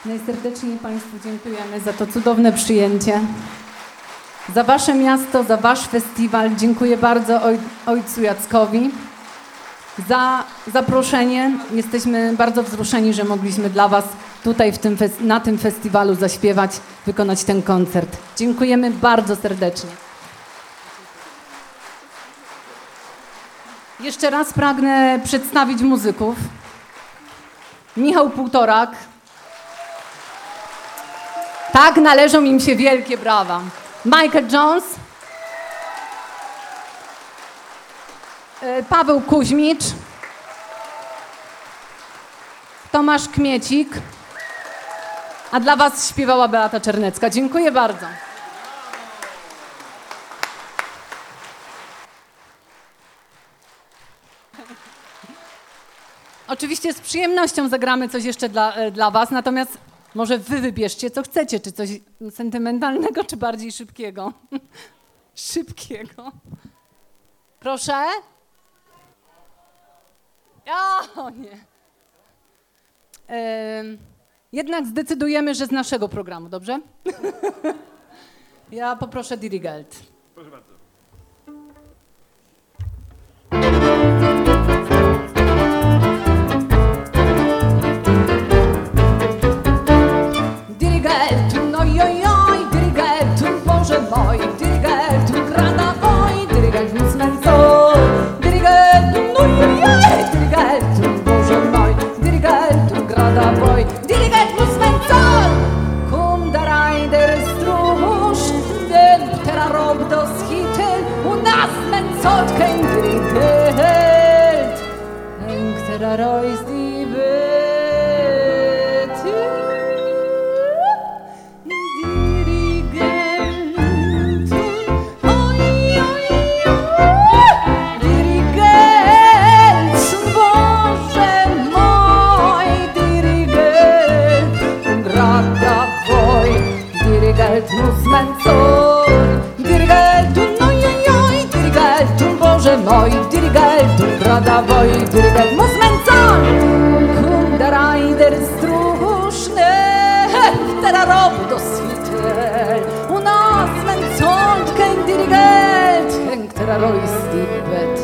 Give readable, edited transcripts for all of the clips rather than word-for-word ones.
Najserdeczniej Państwu dziękujemy za to cudowne przyjęcie, za Wasze miasto, za Wasz festiwal. Dziękuję bardzo ojcu Jackowi za zaproszenie. Jesteśmy bardzo wzruszeni, że mogliśmy dla Was tutaj na tym festiwalu zaśpiewać, wykonać ten koncert. Dziękujemy bardzo serdecznie. Jeszcze raz pragnę przedstawić muzyków. Michał Półtorak. Tak, należą im się wielkie brawa. Michael Jones. Paweł Kuźmicz. Tomasz Kmiecik. A dla Was śpiewała Beata Czernecka. Dziękuję bardzo. Oczywiście z przyjemnością zagramy coś jeszcze dla Was, natomiast może Wy wybierzcie, co chcecie, czy coś sentymentalnego, czy bardziej szybkiego. Szybkiego. Proszę? O nie. Jednak zdecydujemy, że z naszego programu, dobrze? Ja poproszę Dirigelt. Proszę bardzo. Dirigeltum, no jojoj, dirigeltum, Boże mój, dirigeltum, grada oj, dirigeltum smęcoj, dirigeltum, no jojoj, dirigeltum, Boże mój, dirigeltum, grada oj, dirigeltum smęcoj, cum da rider struhusz, den tera rob dos hitel, u nas smęcot kein dirigelt, en tera rois die Welt. Dirigeltum smęcoj, dirigeltum, no jojoj, dirigeltum, Boże mój, dirigeltum, grada woj, dirigeltum smęcoj, cum da rider struhuszne, tera rob do svitel, u nas smęcoj, kein dirigelt, heng tera rois dibet.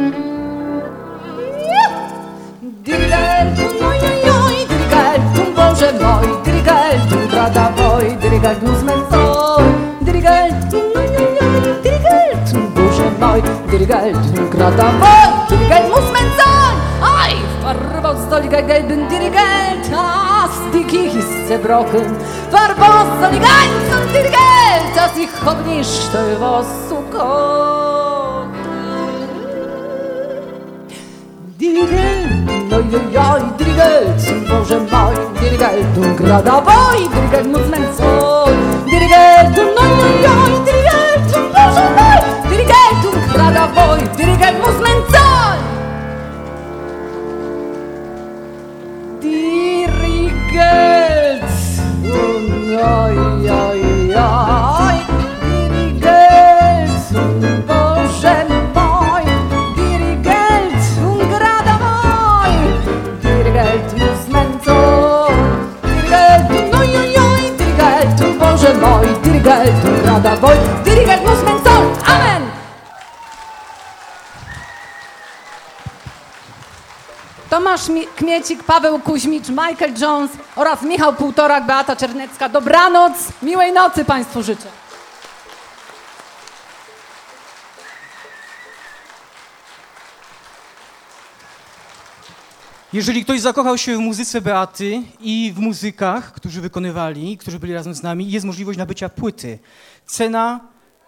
Dirigeltum, no jojoj, dirigeltum, Boże mój, dirigeltum, grada woj, dirigeltum smęcoj, dirigeltum, no jojoj, dirigeltum, Boże mój, dirigeltum, grada woj, dirigeltum smęcoj. Aj, farbo stoliga gelben dirigeltas, die Kirche ist zerbrochen, farbo stoliga einzeln dirigeltas, ich hab nicht was zu kochen. Dirigeltum, no jojoj, dirigeltum, Boże mój, dirigeltum, grada woj, dirigeltum smęcoj, dirigeltum, no jojoj, dirigeltum, Boże mój, dirigeltum, grada woj, dirigeltum smęcoj. Dirigelt, oj, oj, oj, dirigeltum, Boże mój, dirigeltum, grada woj, dirigeltum smęcoj, dirigeltum, no jojoj, dirigeltum, Boże mój, dirigeltum, grada woj, dirigeltum smęcoj. Amen! Tomasz Kmiecik, Paweł Kuźmicz, Michael Jones oraz Michał Półtorak, Beata Czernecka. Dobranoc, miłej nocy Państwu życzę. Jeżeli ktoś zakochał się w muzyce Beaty i w muzykach, którzy wykonywali, którzy byli razem z nami, jest możliwość nabycia płyty. Cena,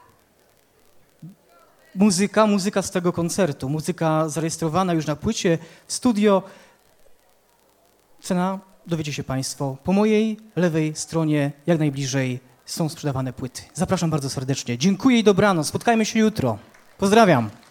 muzyka z tego koncertu, muzyka zarejestrowana już na płycie, studio. Cena, dowiecie się Państwo, po mojej lewej stronie, jak najbliżej, są sprzedawane płyty. Zapraszam bardzo serdecznie. Dziękuję i dobranoc. Spotkajmy się jutro. Pozdrawiam.